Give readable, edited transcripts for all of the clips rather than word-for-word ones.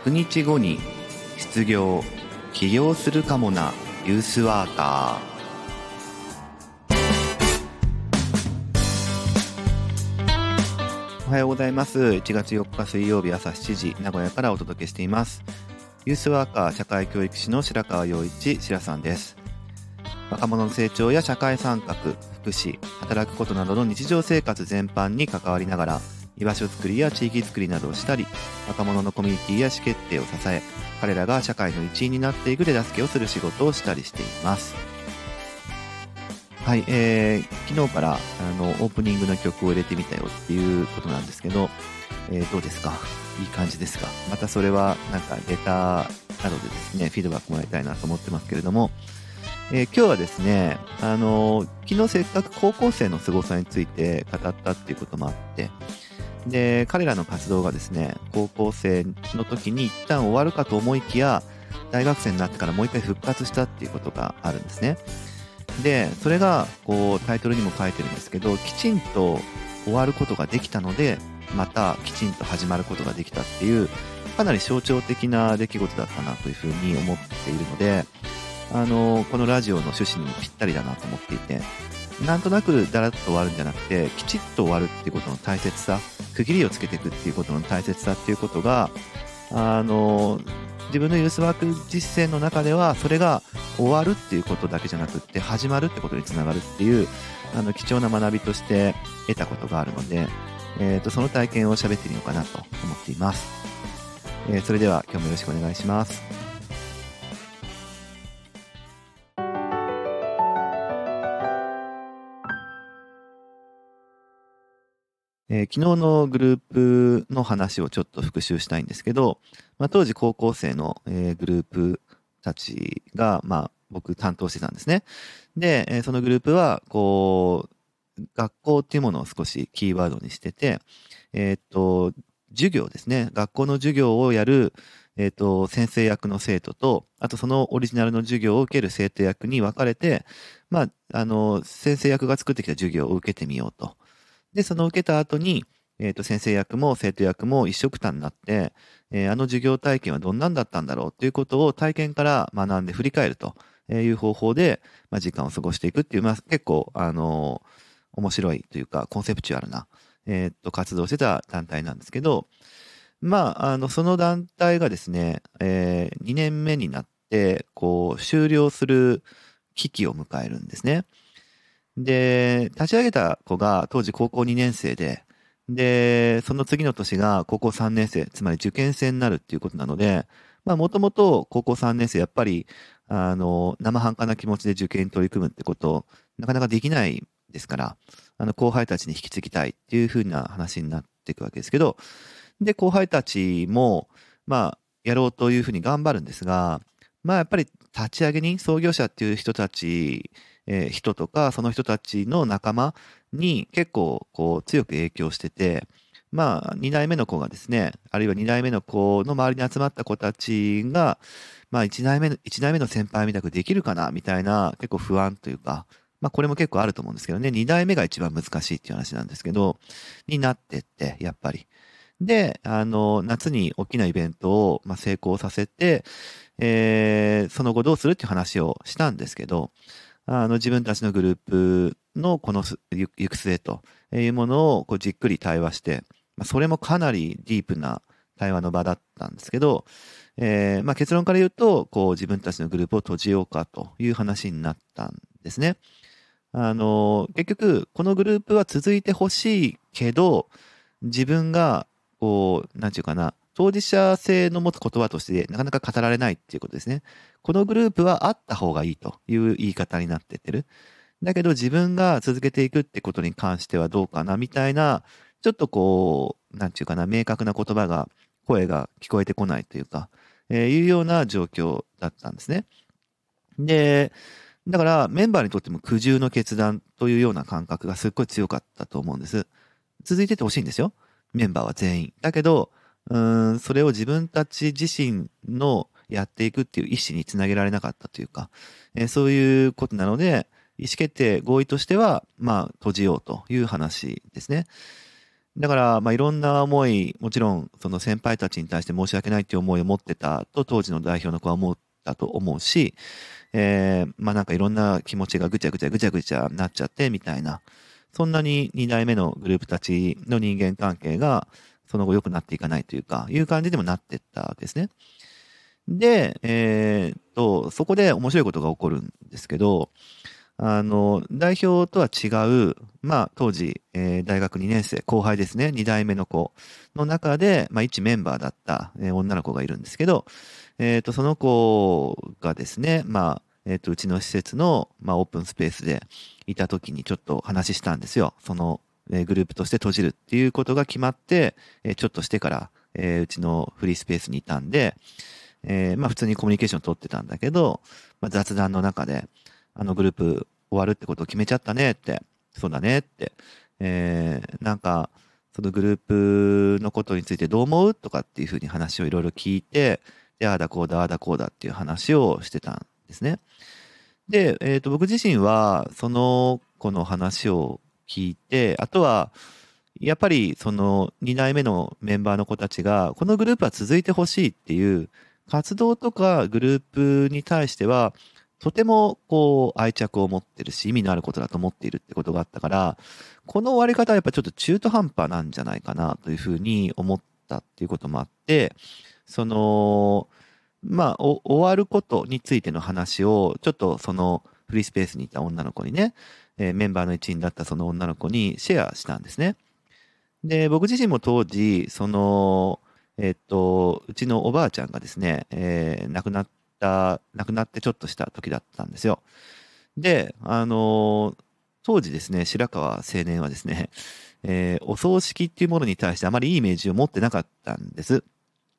100日後に失業起業するかもなユースワーカー。おはようございます。1月4日水曜日朝7時、名古屋からお届けしています。ユースワーカー社会教育士の白川陽一白さんです。若者の成長や社会参画、福祉、働くことなどの日常生活全般に関わりながら、居場所づくりや地域づくりなどをしたり、若者のコミュニティや意思決定を支え、彼らが社会の一員になっていく手助けをする仕事をしたりしています。はい、昨日からオープニングの曲を入れてみたよっていうことなんですけど、どうですか？いい感じですか？またそれはなんかレターなどでですね、フィードバックもらいたいなと思ってますけれども、今日はですね、昨日せっかく高校生のすごさについて語ったっていうこともあって、で、彼らの活動がですね、高校生の時に一旦終わるかと思いきや、大学生になってからもう一回復活したっていうことがあるんですね。で、それが、こう、タイトルにも書いてるんですけど、きちんと終わることができたので、またきちんと始まることができたっていう、かなり象徴的な出来事だったなというふうに思っているので、このラジオの趣旨にもぴったりだなと思っていて、なんとなくだらっと終わるんじゃなくて、きちっと終わるっていうことの大切さ、区切りをつけていくっていうことの大切さっていうことが、自分のユースワーク実践の中では、それが終わるっていうことだけじゃなくって始まるってことにつながるっていう貴重な学びとして得たことがあるので、その体験を喋ってみようかなと思っています。それでは今日もよろしくお願いします。昨日のグループの話をちょっと復習したいんですけど、当時高校生の、グループたちが、僕担当してたんですね。で、そのグループは、こう、学校っていうものを少しキーワードにしてて、授業ですね。学校の授業をやる、先生役の生徒と、あとそのオリジナルの授業を受ける生徒役に分かれて、先生役が作ってきた授業を受けてみようと。で、その受けた後に、先生役も生徒役も一緒くたになって、あの授業体験はどんなんだったんだろうということを体験から学んで振り返るという方法で、時間を過ごしていくっていう、結構、面白いというか、コンセプチュアルな、活動をしてた団体なんですけど、その団体がですね、2年目になって、こう、終了する危機を迎えるんですね。で、立ち上げた子が当時高校2年生で、その次の年が高校3年生、つまり受験生になるっていうことなので、もともと高校3年生、やっぱり、生半可な気持ちで受験に取り組むってこと、なかなかできないですから、後輩たちに引き継ぎたいっていうふうな話になっていくわけですけど、で、後輩たちも、やろうというふうに頑張るんですが、やっぱり立ち上げ人、創業者っていう人たち、人とか、その人たちの仲間に結構こう強く影響してて、2代目の子がですね、あるいは2代目の子の周りに集まった子たちが、1代目の先輩みたくできるかなみたいな結構不安というか、これも結構あると思うんですけどね、2代目が一番難しいっていう話なんですけど、になってって、やっぱり。で、夏に大きなイベントを、成功させて、その後どうするっていう話をしたんですけど、自分たちのグループのこの行く末というものをこうじっくり対話して、それもかなりディープな対話の場だったんですけど、結論から言うと、こう自分たちのグループを閉じようかという話になったんですね。結局、このグループは続いてほしいけど、自分が、こう、なんていうかな、当事者性の持つ言葉としてなかなか語られないっていうことですね。このグループはあった方がいいという言い方になってってる。だけど自分が続けていくってことに関してはどうかなみたいな、ちょっとこう、なんていうかな、明確な言葉が、声が聞こえてこないというか、いうような状況だったんですね。で、だからメンバーにとっても苦渋の決断というような感覚がすっごい強かったと思うんです。続いててほしいんですよ。メンバーは全員。だけど、それを自分たち自身のやっていくっていう意思につなげられなかったというか、そういうことなので、意思決定合意としては、閉じようという話ですね。 だから、まあ、いろんな思い、もちろん、その先輩たちに対して申し訳ないっていう思いを持ってたと、当時の代表の子は思ったと思うし、まあなんかいろんな気持ちがぐちゃぐちゃぐちゃぐちゃなっちゃってみたいな、そんなに2代目のグループたちの人間関係がその後良くなっていかないというか、いう感じでもなってったわけですね。で、そこで面白いことが起こるんですけど、代表とは違う、まあ、当時、大学2年生、後輩ですね、2代目の子の中で、まあ、一メンバーだった、女の子がいるんですけど、その子がですね、まあ、うちの施設の、まあ、オープンスペースでいた時にちょっと話したんですよ。その、グループとして閉じるっていうことが決まって、ちょっとしてから、うちのフリースペースにいたんで、まあ普通にコミュニケーション取ってたんだけど、まあ、雑談の中で、あのグループ終わるってことを決めちゃったねって、そうだねって、なんか、そのグループのことについてどう思うとかっていうふうに話をいろいろ聞いて、で、ああだこうだ、ああだこうだっていう話をしてたんですね。で、僕自身は、その子の話を聞いて、あとは、やっぱりその2代目のメンバーの子たちが、このグループは続いてほしいっていう活動とかグループに対しては、とてもこう愛着を持ってるし、意味のあることだと思っているってことがあったから、この終わり方はやっぱちょっと中途半端なんじゃないかなというふうに思ったっていうこともあって、その、まあ、終わることについての話を、ちょっとそのフリースペースにいた女の子にね、メンバーの一員だったその女の子にシェアしたんですね。で、僕自身も当時、その、うちのおばあちゃんがですね、亡くなってちょっとした時だったんですよ。で、当時ですね、白川青年はですね、お葬式っていうものに対してあまりいいイメージを持ってなかったんです。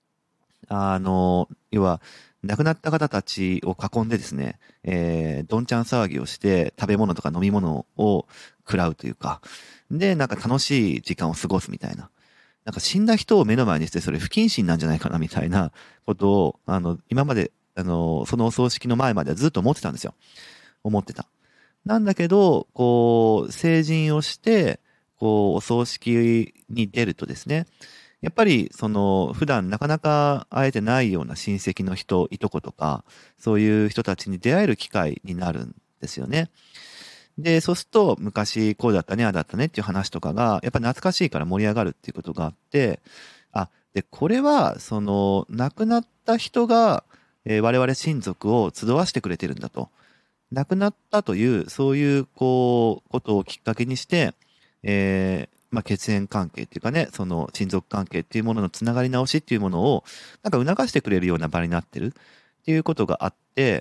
要は、亡くなった方たちを囲んでですね、どんちゃん騒ぎをして食べ物とか飲み物を食らうというか、で、なんか楽しい時間を過ごすみたいな。なんか死んだ人を目の前にしてそれ不謹慎なんじゃないかなみたいなことを、今まで、そのお葬式の前まではずっと思ってたんですよ。思ってた。なんだけど、こう、成人をして、こう、お葬式に出るとですね、やっぱり、その、普段なかなか会えてないような親戚の人、いとことか、そういう人たちに出会える機会になるんですよね。で、そうすると、昔こうだったね、ああだったねっていう話とかが、やっぱ懐かしいから盛り上がるっていうことがあって、あ、で、これは、その、亡くなった人が、我々親族を集わしてくれてるんだと。亡くなったという、そういう、こう、ことをきっかけにして、まあ、血縁関係っていうかね、その親族関係っていうもののつながり直しっていうものを、なんか促してくれるような場になってるっていうことがあって、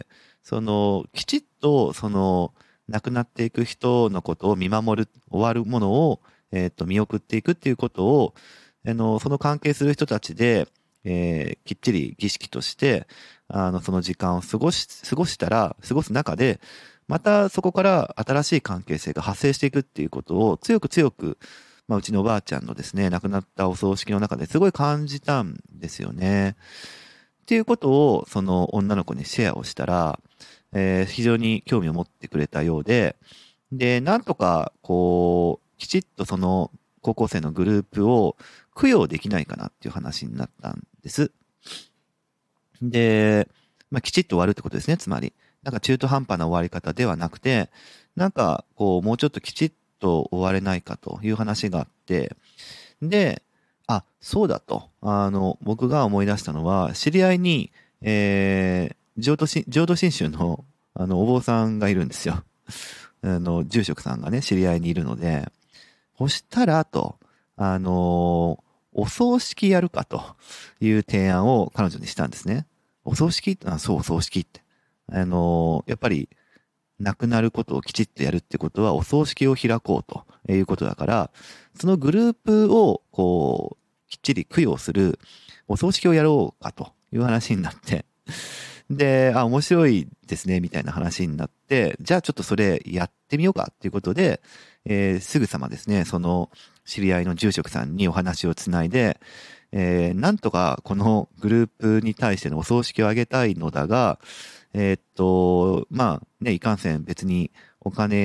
その、きちっと、その、亡くなっていく人のことを見守る、終わるものを、見送っていくっていうことを、その関係する人たちで、きっちり儀式として、その時間を過ごしたら、過ごす中で、またそこから新しい関係性が発生していくっていうことを強く強く、まあ、うちのおばあちゃんのですね、亡くなったお葬式の中ですごい感じたんですよね。っていうことを、その女の子にシェアをしたら、非常に興味を持ってくれたようで、で、なんとか、こう、きちっとその高校生のグループを供養できないかなっていう話になったんです。で、まあ、きちっと終わるってことですね、つまり。なんか中途半端な終わり方ではなくて、なんか、こう、もうちょっときちっと終われないかという話があって、で、あ、そうだと。僕が思い出したのは、知り合いに、浄土真宗の、お坊さんがいるんですよ。住職さんがね、知り合いにいるので、そしたら、と、お葬式やるかという提案を彼女にしたんですね。お葬式そう、お葬式って。やっぱり、亡くなることをきちっとやるってことは、お葬式を開こうということだから、そのグループを、こう、きっちり供養するお葬式をやろうかという話になって、で、あ、面白いですね、みたいな話になって、じゃあちょっとそれやってみようかっていうことで、すぐさまですね、その知り合いの住職さんにお話をつないで、なんとかこのグループに対してのお葬式をあげたいのだが、まあね、いかんせん別にお金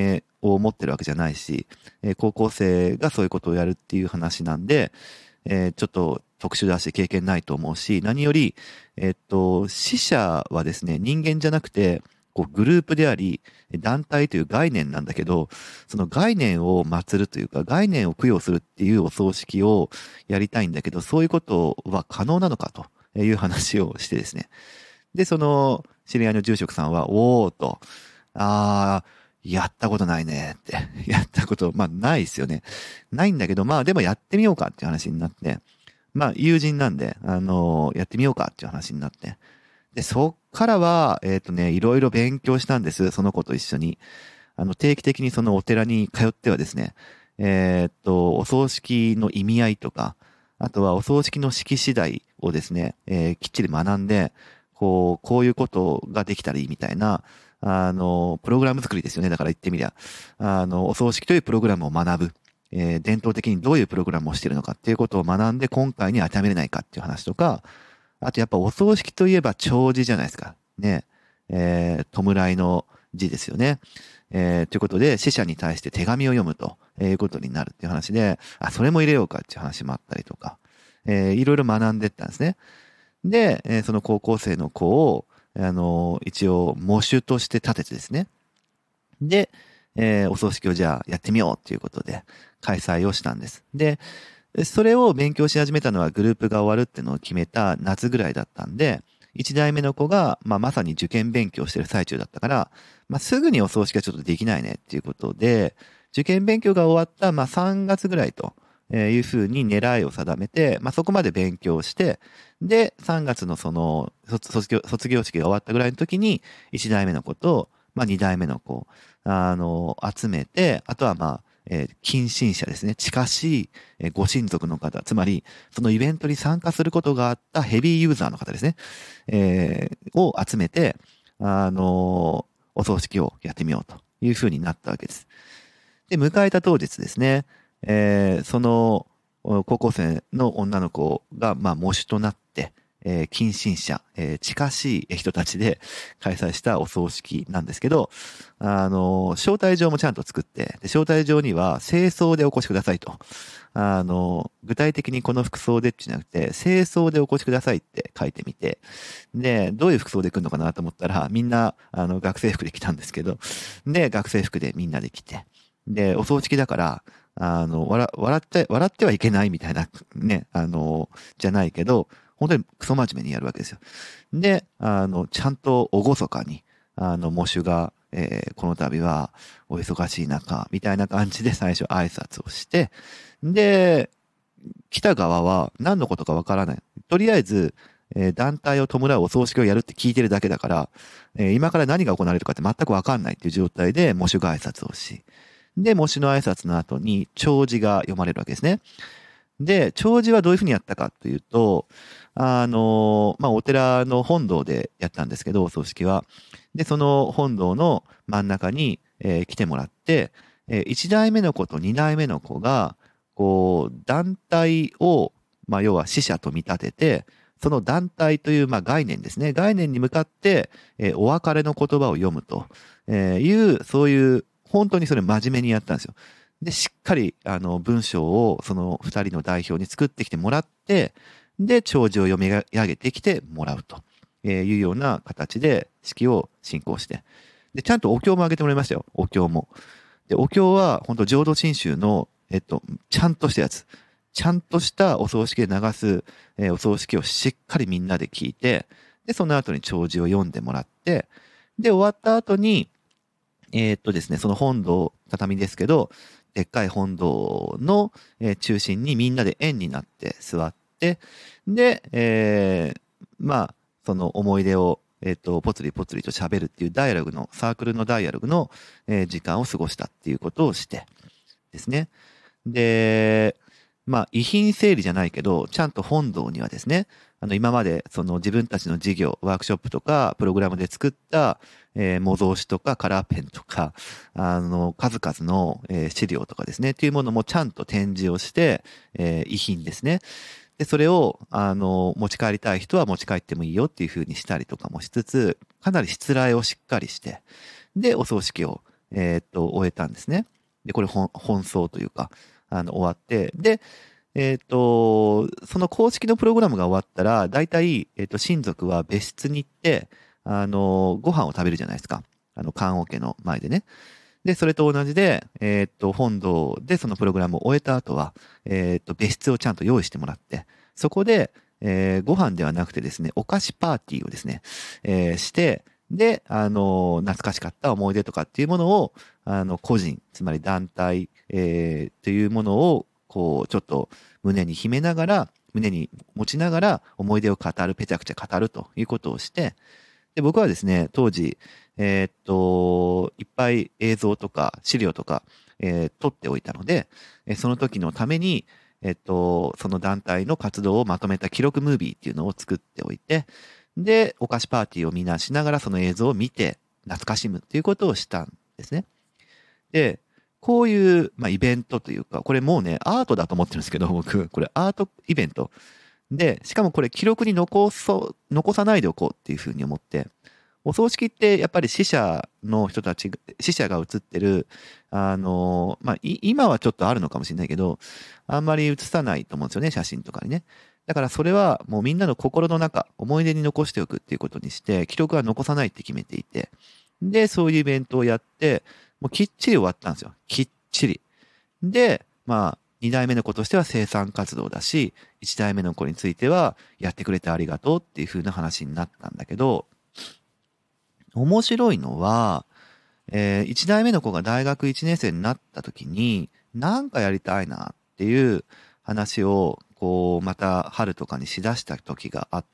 を持ってるわけじゃないし、高校生がそういうことをやるっていう話なんで、ちょっと特殊だし経験ないと思うし、何より、死者はですね、人間じゃなくて、こうグループであり、団体という概念なんだけど、その概念を祀るというか、概念を供養するっていうお葬式をやりたいんだけど、そういうことは可能なのかという話をしてですね。で、その知り合いの住職さんは、おーと、やったことないねって。やったこと、まあないですよね。ないんだけど、まあでもやってみようかっていう話になって、まあ友人なんで、やってみようかっていう話になって。で、そっからは、いろいろ勉強したんです。その子と一緒に。定期的にそのお寺に通ってはですね、お葬式の意味合いとか、あとはお葬式の式次第をですね、きっちり学んで、こういうことができたらいいみたいな、プログラム作りですよね。だから言ってみりゃ、お葬式というプログラムを学ぶ。伝統的にどういうプログラムをしているのかっていうことを学んで、今回に当てはめれないかっていう話とか、あとやっぱお葬式といえば弔辞じゃないですか。ね。弔いの辞ですよね。ということで、死者に対して手紙を読むということになるっていう話で、それも入れようかっていう話もあったりとか、いろいろ学んでったんですね。で、その高校生の子を、一応、喪主として立ててですね。で、お葬式をじゃあやってみようっていうことで開催をしたんです。で、それを勉強し始めたのはグループが終わるっていうのを決めた夏ぐらいだったんで、一代目の子が、まさに受験勉強してる最中だったから、すぐにお葬式はちょっとできないねっていうことで、受験勉強が終わった、3月ぐらいというふうに狙いを定めて、そこまで勉強して、で、3月のその卒業式が終わったぐらいの時に、一代目の子と、二代目の子、集めて、あとは近親者ですね。近しいご親族の方、つまり、そのイベントに参加することがあったヘビーユーザーの方ですね。を集めて、お葬式をやってみようというふうになったわけです。で、迎えた当日ですね、その高校生の女の子が、喪主となって、近親者、近しい人たちで開催したお葬式なんですけど、招待状もちゃんと作って、で招待状には正装でお越しくださいと。具体的にこの服装でってじゃなくて、正装でお越しくださいって書いてみて、で、どういう服装で来るのかなと思ったら、みんな、学生服で来たんですけど、で、学生服でみんなで来て、で、お葬式だから、笑ってはいけないみたいな、ね、じゃないけど、本当にクソ真面目にやるわけですよ。で、ちゃんと厳かに、喪主が、この度はお忙しい中、みたいな感じで最初挨拶をして、で、来た側は何のことかわからない。とりあえず、団体を弔うお葬式をやるって聞いてるだけだから、今から何が行われるかって全くわかんないっていう状態で喪主が挨拶をし、で、喪主の挨拶の後に弔辞が読まれるわけですね。で、弔辞はどういうふうにやったかというと、お寺の本堂でやったんですけど、お葬式は。で、その本堂の真ん中に、来てもらって、1代目の子と2代目の子が、こう、団体を、要は死者と見立てて、その団体という、概念ですね。概念に向かって、お別れの言葉を読むという、そういう、本当にそれ真面目にやったんですよ。で、しっかり、文章をその二人の代表に作ってきてもらって、で、弔辞を読み上げてきてもらうというような形で式を進行して。で、ちゃんとお経もあげてもらいましたよ。お経も。で、お経は、本当浄土真宗の、ちゃんとしたやつ。ちゃんとしたお葬式で流す、お葬式をしっかりみんなで聞いて、で、その後に弔辞を読んでもらって、で、終わった後に、ですね、その本堂、畳ですけど、でっかい本堂の中心にみんなで円になって座って、で、その思い出を、ぽつりぽつりと喋るっていうダイアログの、サークルのダイアログの、時間を過ごしたっていうことをしてですね。で、遺品整理じゃないけど、ちゃんと本堂にはですね、今までその自分たちの事業、ワークショップとか、プログラムで作った、模造紙とかカラーペンとか、数々の、資料とかですね、っていうものもちゃんと展示をして、遺品ですね。で、それを、持ち帰りたい人は持ち帰ってもいいよっていう風にしたりとかもしつつ、かなりしつらえをしっかりして、で、お葬式を、 終えたんですね。で、これ本奏というか、終わって、で、その公式のプログラムが終わったら、大体、親族は別室に行って、ご飯を食べるじゃないですか。棺桶の前でね。で、それと同じで、本堂でそのプログラムを終えた後は、別室をちゃんと用意してもらって、そこで、ご飯ではなくてですね、お菓子パーティーをですね、して、で、懐かしかった思い出とかっていうものを、個人、つまり団体、というものを、こう、ちょっと胸に秘めながら、胸に持ちながら思い出を語る、ぺちゃくちゃ語るということをして、で、僕はですね、当時、いっぱい映像とか資料とか、撮っておいたので、その時のために、その団体の活動をまとめた記録ムービーっていうのを作っておいて、で、お菓子パーティーをみんなしながらその映像を見て懐かしむっていうことをしたんですね。で、こういう、まあ、イベントというか、これもうね、アートだと思ってるんですけど、僕、これアートイベント。で、しかもこれ記録に残さないでおこうっていうふうに思って、お葬式ってやっぱり死者の人たち、死者が写ってる、まあ、今はちょっとあるのかもしれないけど、あんまり写さないと思うんですよね、写真とかにね。だからそれはもうみんなの心の中、思い出に残しておくっていうことにして、記録は残さないって決めていて、で、そういうイベントをやって、もうきっちり終わったんですよ。きっちり。で、まあ、二代目の子としては生産活動だし、一代目の子については、やってくれてありがとうっていう風な話になったんだけど、面白いのは、一代目の子が大学一年生になった時に、なんかやりたいなっていう話を、こう、また春とかにしだした時があって、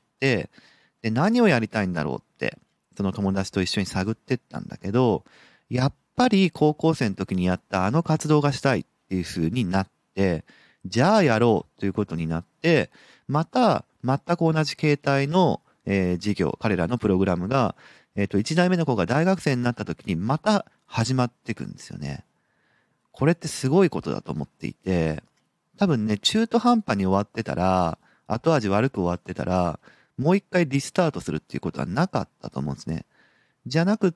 で、何をやりたいんだろうって、その友達と一緒に探ってったんだけど、やっぱり高校生の時にやったあの活動がしたいっていう風になって、じゃあやろうということになって、また全く同じ形態の、授業、彼らのプログラムが、一代目の子が大学生になった時にまた始まっていくんですよね。これってすごいことだと思っていて、多分ね、中途半端に終わってたら、後味悪く終わってたら、もう一回リスタートするっていうことはなかったと思うんですね。じゃなくって、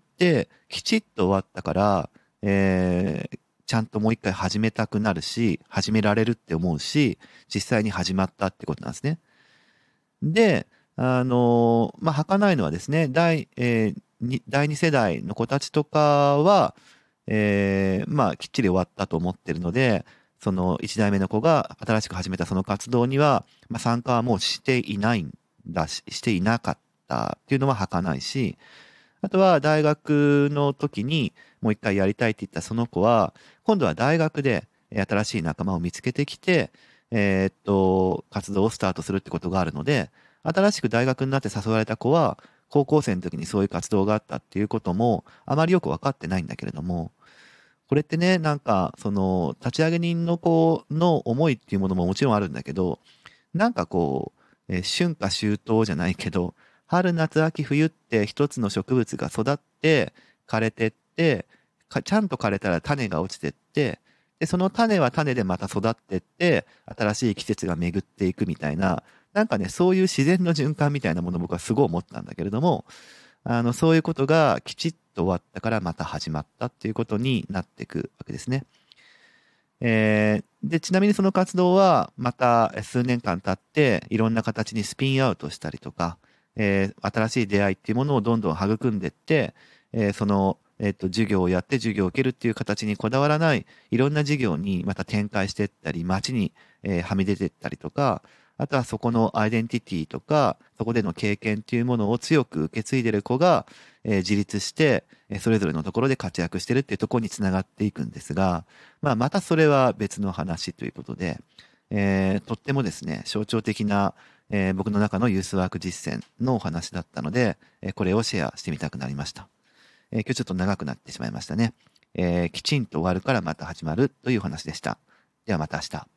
きちっと終わったから、ちゃんともう一回始めたくなるし、始められるって思うし、実際に始まったってことなんですね。で、まあ、儚いのはですね、第二世代の子たちとかは、まあ、きっちり終わったと思ってるので、その一代目の子が新しく始めたその活動には、まあ、参加はもうしていないんだし、していなかったっていうのは儚いし、あとは大学の時にもう一回やりたいって言ったその子は、今度は大学で新しい仲間を見つけてきて、活動をスタートするってことがあるので、新しく大学になって誘われた子は、高校生の時にそういう活動があったっていうことも、あまりよく分かってないんだけれども、これってね、なんか、その、立ち上げ人の子の思いっていうものももちろんあるんだけど、なんかこう、春夏秋冬じゃないけど、春夏秋冬って一つの植物が育って枯れてって、ちゃんと枯れたら種が落ちてって、で、その種は種でまた育ってって、新しい季節が巡っていくみたいな、なんかね、そういう自然の循環みたいなものを僕はすごい思ったんだけれども、そういうことがきちっと終わったからまた始まったっていうことになっていくわけですね。で、ちなみにその活動はまた数年間経っていろんな形にスピンアウトしたりとか、新しい出会いっていうものをどんどん育んでいって、その、授業をやって授業を受けるっていう形にこだわらないいろんな授業にまた展開していったり、街に、はみ出ていったりとか、あとはそこのアイデンティティとか、そこでの経験っていうものを強く受け継いでいる子が、自立して、それぞれのところで活躍してるっていうところにつながっていくんですが、まあ、またそれは別の話ということで、とってもですね、象徴的な、僕の中のユースワーク実践のお話だったので、これをシェアしてみたくなりました。今日ちょっと長くなってしまいましたね。きちんと終わるからまた始まるというお話でした。ではまた明日。